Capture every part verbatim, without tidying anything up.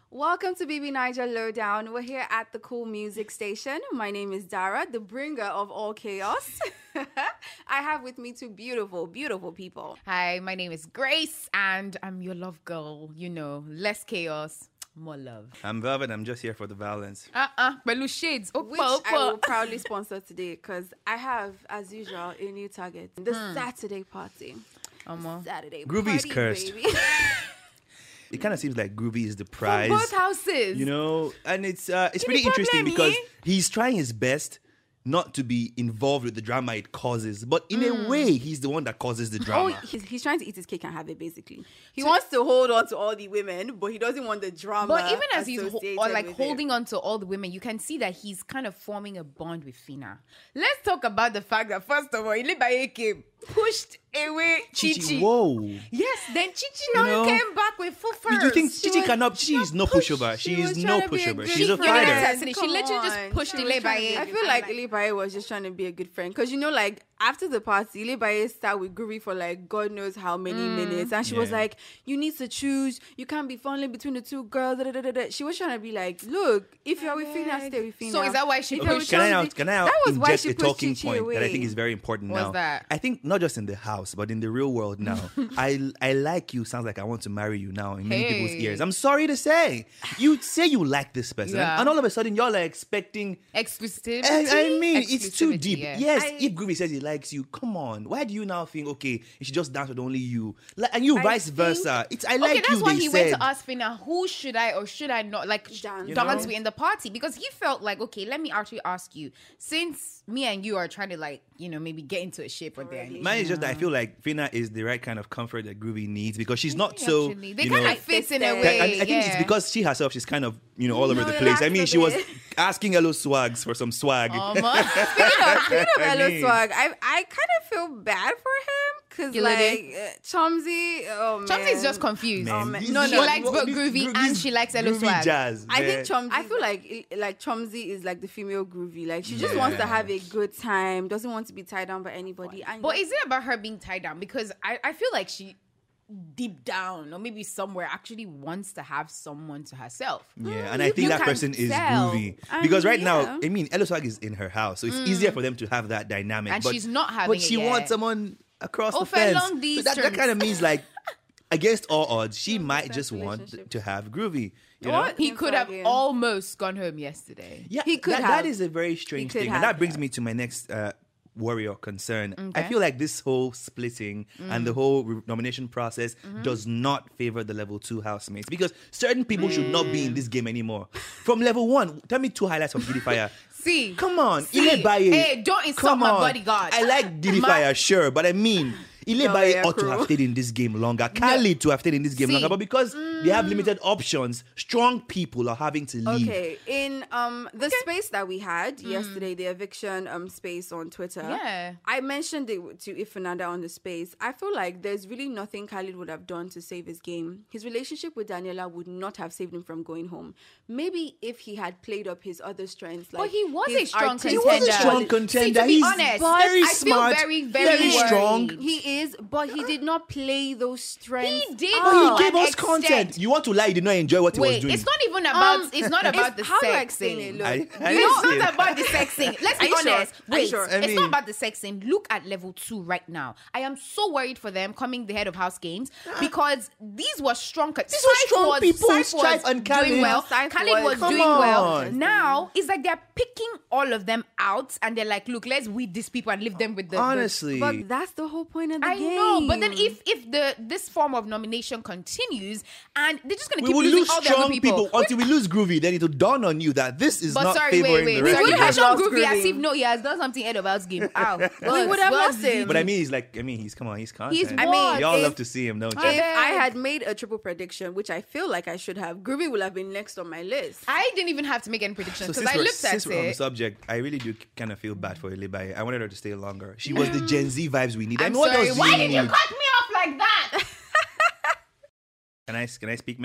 Welcome to B B Niger Lowdown. We're here at the Cool Music Station. My name is Dara, the bringer of all chaos. I have with me two beautiful, beautiful people. Hi, my name is Grace, and I'm your love girl. You know, less chaos, more love. I'm Velvet. I'm just here for the violence. Uh-uh, Belu Shades. Oh, Which I will proudly sponsor today because I have, as usual, a new target. The hmm. Saturday party. Um, Saturday Groovy party, is cursed. baby. It kind of seems like Groovy is the prize. For both houses. You know, and it's uh, it's Any pretty interesting problem, because eh? he's trying his best not to be involved with the drama it causes. But in Mm. a way, he's the one that causes the drama. Oh, he's, he's trying to eat his cake and have it, basically. He so, wants to hold on to all the women, but he doesn't want the drama. But even as he's ho- or like with holding it. on to all the women, you can see that he's kind of forming a bond with Fina. Let's talk about the fact that, first of all, Ilibaye came, pushed away Chichi. Chichi, whoa. Yes, then Chichi now know, came back with full furs. Do you think She Chichi was- cannot? Chichi is no push- pushover. she She was is trying no to be a pushover. good She's a friend. fighter. Actually, she Come literally just on. pushed She was Ilibaye. trying to- I feel like Ilibaye was just trying to be a good friend. Because, you know, like, after the party, Ilibaye sat with Groovy for, like, God knows how many Mm. minutes. And she was Yeah. like, you need to choose. You can't be falling between the two girls. Da, da, da, da, da. She was trying to be like, look, if you're with Fina, stay with Fina. So is that why she If Okay, you're pushed with can I now, Chomzy- can I now That was why inject she a pushed talking Chichi point that I think away. is very important What's now? that? I think not just in the house, but in the real world now. I I like you sounds like I want to marry you now in many people's Hey. ears. I'm sorry to say. You say you like this person, Yeah. and all of a sudden you're like expecting. Exclusivity. I, I mean, it's too Exclusivity, deep. yeah. Yes, I- if Groovy says he likes you, come on. Why do you now think, okay, you should just dance with only you? Like, and you I vice think- versa. It's I like Okay, that's you, why they he said. went to ask Fina, who should I or should I not like sh- Dance. You dance know? with in the party? Because he felt like, okay, let me actually ask you, since me and you are trying to like, you know, maybe get into a shape or there. Mine is just that I feel like Fina is the right kind of comfort that Groovy needs because she's not so. Actually, they you kind know, of fit in a That- way. I, I think yeah. it's because she herself, she's kind of, you know, all over No, the place. I relax mean, a she was bit. asking Hello Swags for some swag. Oh, man. Speaking of, speaking of I Elo mean- Swag, I I kind of feel bad for him because You like lady? uh, Chomzy, oh man, Chomzy's just confused. Man, Oh, man. this- No, She no, likes what- both this- Groovy Groovy- and she likes Hello Groovy Swag. jazz. I think man. Chomzy. I feel like like Chomzy is like the female Groovy. Like she just Yeah. wants to have a good time, doesn't want to be tied down by anybody. And But is it about her being tied down? Because I, I feel like she deep down or maybe somewhere actually wants to have someone to herself. Yeah, and you- I think you that can person is tell. Groovy. I Because mean, right now, yeah. I mean, Elo Swag is in her house, so it's easier for them to have that dynamic. And but, she's not having But she it yet. wants someone across Oh, the for fence. long So that, that distance. kind of means like, against all odds, she might distance just want relationship. to have Groovy. You What? know? He could have Fucking- almost gone home yesterday. Yeah, He could that, have. That is a very strange could thing, have, and that brings yeah. me to my next uh, worry or concern. I Okay. feel like this whole splitting and Mm. the whole re- nomination process Mm-hmm. does not favor the level two housemates because certain people should not Mm. be in this game anymore. From level one, tell me two highlights from Giddy Fire. See, Come on, See, Ile Baye. hey, don't insult Come my on. bodyguard. I like Giddy My- Fire, sure, but I mean, Ile No, Baye yeah, ought to crew. have stayed in this game longer. Khalid to have stayed in this game See, longer, but because they have limited options, strong people are having to leave. Okay, in um the space that we had yesterday, the eviction um space on Twitter. Yeah. I mentioned it to Ifananda on the space. I feel like there's really nothing Khalid would have done to save his game. His relationship with Daniela would not have saved him from going home. Maybe if he had played up his other strengths, like But he was his a strong artistic- He was a contender. strong See, contender. to be He's honest, very I feel smart, very, very very worried. strong. He is, but he did not play those strengths. He did. up. But Oh, he gave an us extent. content. You want to lie? He did not enjoy what he was Wait, doing. it's not even about. Um, it's not about the how do I sex explain thing. it? Look, I- I You didn't know, see it's it. not about the sex thing. Let's Are be you sure? honest. Are you Wait, sure? I it's mean- not about the sex thing. Look at level two right now. I am so worried for them coming the head of house games because these were strong. These were strong people, Strife and doing Khalid. well. Strife Khalid was- was Come doing well. on. Now it's like they're picking all of them out and they're like, look, let's weed these people and leave them with the the- Honestly. But that's the whole point of the I game. know, but then if if the this form of nomination continues and they're just gonna we keep will losing lose all the other strong people, people, until we lose Groovy. Then it will dawn on you that this is But not sorry, favoring wait, wait. the We rest would of have them. lost shown Groovy as Groovy. if no, he has done something ahead of house game. Ow. We would have lost him. But I mean, he's like, I mean, he's come on, he's content. He's I mean, what? y'all if- love to see him, don't you? If beg. I had made a triple prediction, which I feel like I should have, Groovy would have been next on my list. I didn't even have to make any predictions So because since I we're, looked at since we're on the it. subject, I really do kind of feel bad for Ilibaye. I wanted her to stay longer. She was the Gen Z vibes we need. I I'm mean, what sorry. else do Why you did you need? cut me off like that? Can I can I speak, ma'am?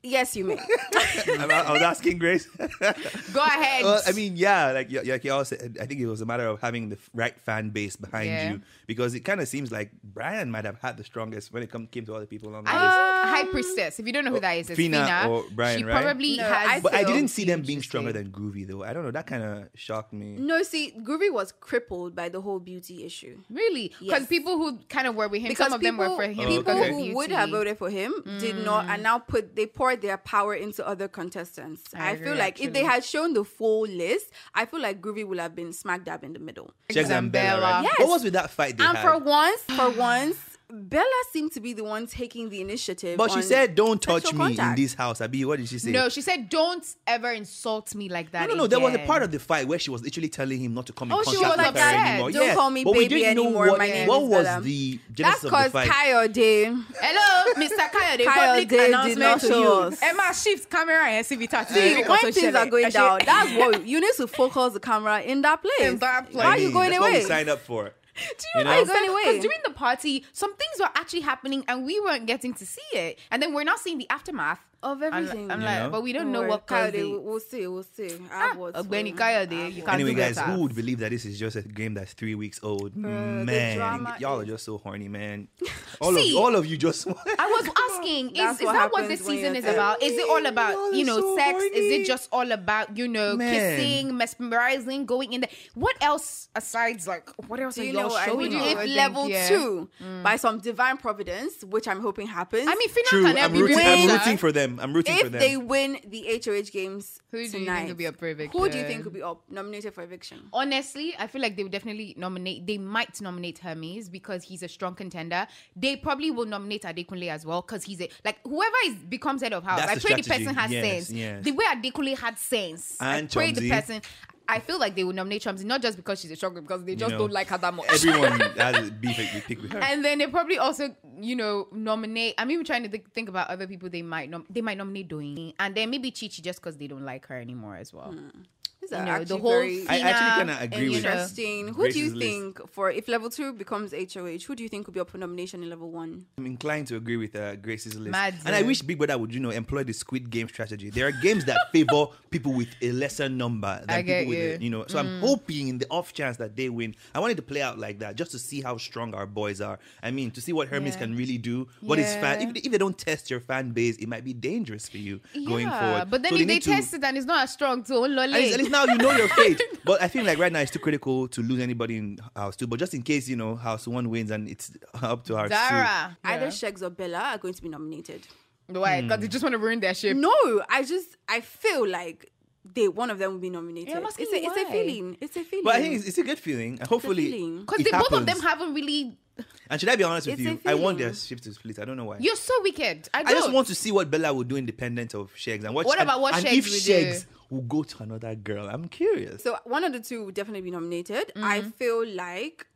Yes, you may. I, I was asking Grace. Go ahead. Well, I mean, yeah, like y- like you all said, I think it was a matter of having the f- right fan base behind Yeah. you, because it kind of seems like Brian might have had the strongest when it come, came to other people on the I list. think High Priestess. If you don't know who that is, it's Fina Fina. or Brian, she right? probably No, has. I But I feel didn't see them huge being to stronger say. than Groovy, though. I don't know. That kind of shocked me. No, see, Groovy was crippled by the whole beauty issue. Really? Because Yes. people who kind of were with him, Because some of them were for him. Oh, people because of who beauty. would have voted for him did not, and now put they poured their power into other contestants. I I, feel agree, like if they actually. had shown the full list, I feel like Groovy would have been smack dab in the middle. Checks and Bella, right? Yes. What was with that fight they And had? for once, for once, Bella seemed to be the one taking the initiative. but she on said, "Don't touch sexual me in contact. this house." Abi, what did she say? No, she said, "Don't ever insult me like that." No, no, no. There was a again." part of the fight where she was literally telling him not to come in Oh, she contact was with upset. her anymore. Don't yeah. call me but we baby didn't know anymore. What, My name what is was Bella. the That's genesis of the because fight? Kayode. Hello, Mister Kayode. Public Kayode did announcement not to show you. us. Emma, shift camera and see Vita See, today. when things are going down, that's what you need to focus the camera in that place. In that place. Why are you I mean, going that's away? what we signed up for. Do you You know know? what Going away. Because during the party, some things were actually happening and we weren't getting to see it. And then we're not seeing the aftermath. Of I'm, everything. I'm You like, know? but we don't Don't know worry, what caused Kayode, it. we'll- We'll see. We'll see. I Ah, have words for Ogbeni you. Kayode, I have you words. can't Anyway, do guys, better. who would believe that this is just a game that's three weeks old? Uh, the Man, drama y'all are is- just so horny, man. All See, of all of you just. I was asking, is, That's is what that what happens this when season you're is about? Is it all about, Y'all you are know, so sex? Is horny. it just all about, you know, Man. kissing, mesmerizing, going in there? What else asides, like, what else Do are you y'all know what I showing mean? us? If I think, level yeah. two, by some divine providence, which I'm hoping happens. I mean, Fina True, can I'm be rooting, I'm winner. rooting for them. I'm rooting for if them. they win the H O H games Who do you tonight, think will be up for eviction? who do you think will be up nominated for eviction? Honestly, I feel like they would definitely nominate. They might nominate Hermes because he's a strong contender. They probably will nominate Adekunle as well because he's a like whoever is becomes head of house. That's I the pray the strategy. person has Yes, sense. yes. The way Adekunle had sense. And I pray the Chomzi. person. I feel like they would nominate Chomzi not just because she's a strong girl, because they just know, don't like her that much. Everyone has a beef they pick with her. And then they probably also, you know, nominate. I'm even trying to think, think about other people they might nom- they might nominate Doing, and then maybe Chichi just because they don't like her anymore as well. These You are know, actually the whole very I Fina actually kinda and, agree you with know, that. interesting. Who do you Grace's list. think for if level two becomes H O H? Who do you think could be up for nomination in level one? I'm inclined to agree with uh, Grace's list. Mad, and I yeah. wish Big Brother would, you know, employ the Squid Game strategy. There are games that favor people with a lesser number than I get people with, you. a, you know. So I'm hoping in the off chance that they win, I wanted to play out like that just to see how strong our boys are. I mean, to see what Hermes Yeah. can really do. What his fan, Yeah. if, if they don't test your fan base, it might be dangerous for you going Yeah, forward. but then So if they need to- test it and it's not as strong, so At least, at least now you know your fate. But I feel like right now it's too critical to lose anybody in House two. But just in case, you know, House one wins and it's up to House two. Dara. Either Shegs or Bella are going to be nominated. Why? Because they just want to ruin their ship. No, I just I feel like they one of them will be nominated. Yeah, I'm asking it's a you it's a why. feeling. It's a feeling. But I think it's, it's a good feeling. And hopefully, feeling. Because it both of them happens. haven't really. And should I be honest with It's a you? I want feeling. their shift to split. I don't know why. You're so wicked. I, I don't. just want to see what Bella will do independent of Shegs and what. What about what and Shegs if will do? Shegs will go to another girl? I'm curious. So one of the two will definitely be nominated. Mm-hmm. I feel like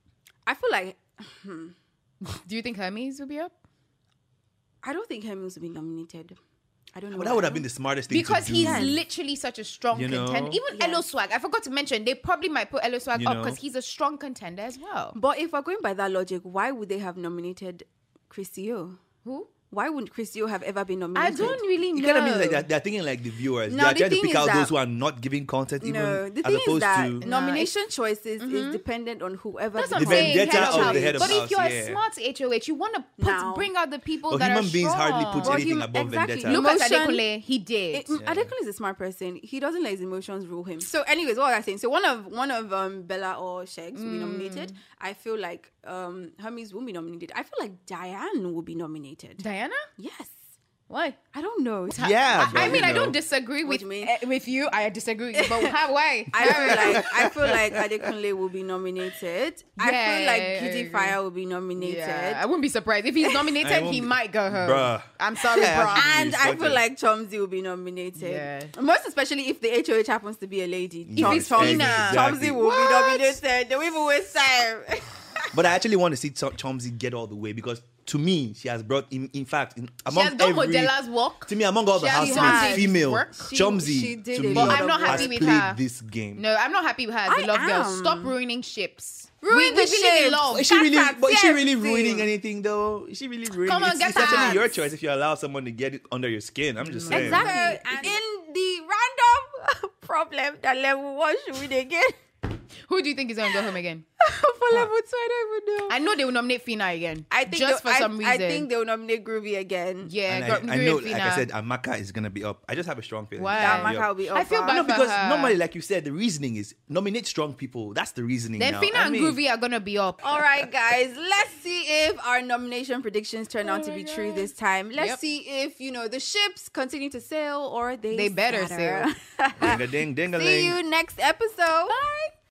I feel like Do you think Hermes will be up? I don't think Hermes will be nominated. I don't know. But that would why. have been the smartest thing Because to do. he's literally such a strong You know? contender. Even Yeah. Elo Swag. I forgot to mention, they probably might put Elo Swag You up know? because he's a strong contender as well. But if we're going by that logic, why would they have nominated Chrisio? Who? Why wouldn't Chrisio have ever been I nominated? don't really It know. kind of means like that they're thinking like the viewers. No, they're the trying to thing pick is out that- those who are not giving content, even No, the as thing is opposed that to. nomination choices is dependent on whoever. That's the what I'm The saying. vendetta head of house. the head of but house, if you're yeah. a smart H O H, you want to put Now- bring out the people But that human are beings strong. hardly put Well, anything hum- above exactly. vendetta. Look at Emotion- Adekunle. He did. It, Adekunle is a smart person. He doesn't let his emotions rule him. So, anyways, what was I saying? So, one of one of um, Bella or Shegs will be nominated. I feel like um, Hermes will be nominated. I feel like Diane will be nominated. Diana? Yes. Why? I don't know. Yeah, I, but, I mean, you I know. don't disagree What with do you mean? eh, with you. I disagree with you, but how, why? I feel like I feel like Adekunle will be nominated. I feel Yeah, like I Kitty agree. Fire will be nominated. Yeah, I wouldn't be surprised if he's nominated. I won't He be- might go home. Bruh. I'm sorry, Yeah, bro. I- And He's I got feel it. like Chomzi will be nominated. Yeah. Most especially if the H O H happens to be a lady. Chom- it's Chomzi, Fina. Exactly. Chomzi will What? be nominated. Don't even waste time. But I actually want to see Ch- Chomzi get all the way because to me, she has brought, in, in fact, in, She among has done every, Modella's work. to me, among all the She has housemates, done female, work. She- Chomzy, she did to a me, lot I'm not of happy has with played her. this game. No, I'm not happy with her as I a love girl. am. Stop ruining ships. Ruin we, the we believe in ships. love. Is she really? That's But is she really everything. ruining anything though? Is she really ruining? Come on, it's get it's actually that. your choice if you allow someone to get it under your skin. I'm just saying. Exactly. And- In the random problem that level one should win again. Who do you think is going to go home again? For level two, I don't even know. I know they will nominate Fina again. I think just for they'll- some I, reason. I think they'll nominate Groovy again. yeah, And Gro- I, I Gru know, and like I Fina. said, Amaka is gonna be up. I just have a strong feeling. Why? she's Yeah, gonna be Amaka up. will be I up. feel uh, bad No, for because her. normally, like you said, the reasoning is nominate strong people. That's the reasoning. Then now. Fina I and mean, Groovy are gonna be up. All right, guys. Let's see if our nomination predictions turn out to be true this time. Let's Yep. see if you know the ships continue to sail or they They better scatter. Ding a ding ding a See ling. you next episode. Bye.